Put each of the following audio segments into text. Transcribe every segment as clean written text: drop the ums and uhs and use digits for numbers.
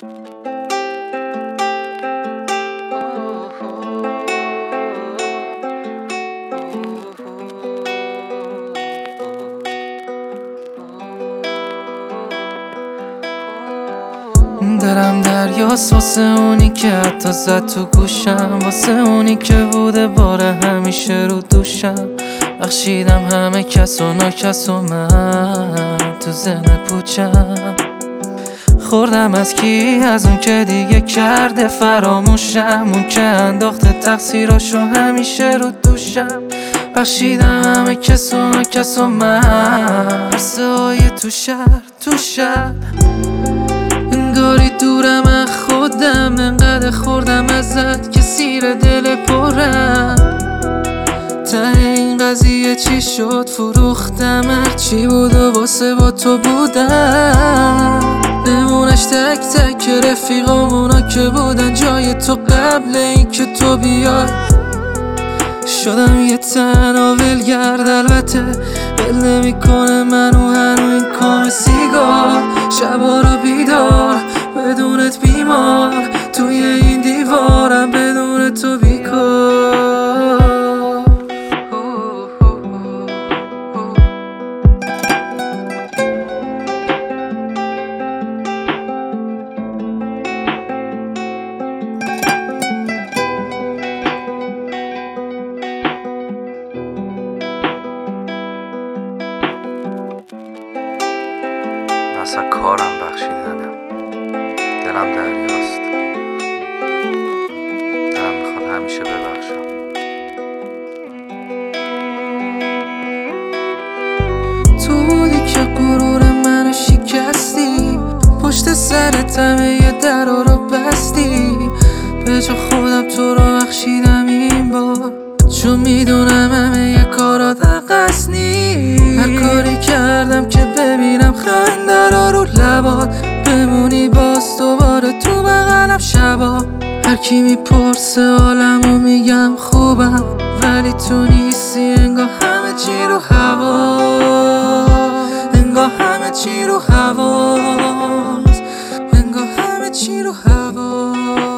دلم دریاست واسه اونی که حتی زد تو گوشم، واسه اونی که بوده باره همیشه رو دوشم. بخشیدم همه کس و ناکس و من تو ذهن پوچم. خوردم از کی؟ از اون که دیگه کرده فراموشم، اون که انداخته تقصیراشو همیشه رو دوشم. بخشیدم همه کس و ناکس و من قصه های تو شب انگاری دورم از خودم، انقدر خوردم ازت که سیر دل پرم. ته این قضیه چی شد؟ فروختم هرچی بود و واسه با تو بودم. نمونش تک تک رفیقامونا که بودن جای تو قبل این که تو بیای. شدم یه تنها ولگرد، البته ول نمیکنه منو هنو این کام سیگار. شبا رو بیدار بدونت بیمار، توی این دیوارم بدون تو بیکار. اصلا کارم بخشیدنم، دلم دریاست، دلم میخواد همیشه ببخشم. تو بودی که غرور منو شکستی، پشت سرت همه درا رو بستی. به جا خودم تو رو بخشیدم این بار، چون میدونم همه کارات قصد نیست. هر کاری کردم که ببینم خنده رو لبات، بمونی باز دوباره تو بغلم شبا. هر کی میپرسه حالمو میگم خوبم، ولی تو نیستی. انگار همه چی رو هوا، انگار همه چی رو هواست، انگار همه چی رو هواست.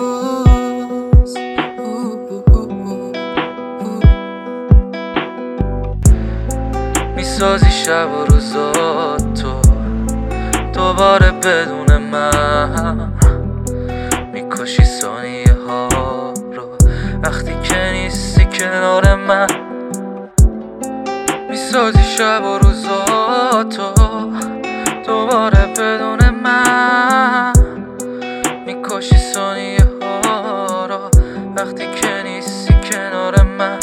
میسازی شب و روزات تو دوباره بدون من، میکشی ثانیه ها رو وقتی که نیستی کنار من. میسازی شب و روزات تو دوباره بدون من، میکشی ثانیه ها رو وقتی که نیستی کنار من.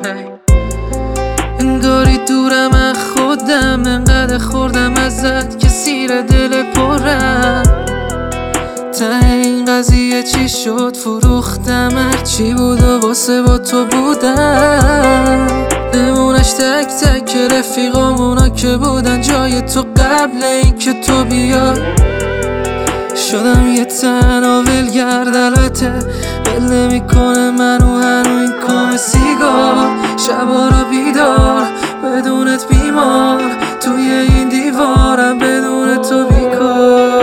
انگاری دورم از خودم، انقدر خوردم ازت که سیر دل پرم. ته این قضیه چی شد؟ فروختم هرچی بود و واسه با تو بودم. نمونش تک تک رفیقامونا که بودن جای تو قبل این که تو بیای. شدم یه تنها ولگرد، البته ول نمیکنه منو هنو این کام سیگار. شبا رو بیدار بدونت بیمار، توی این دیوارم بدون تو بیکار.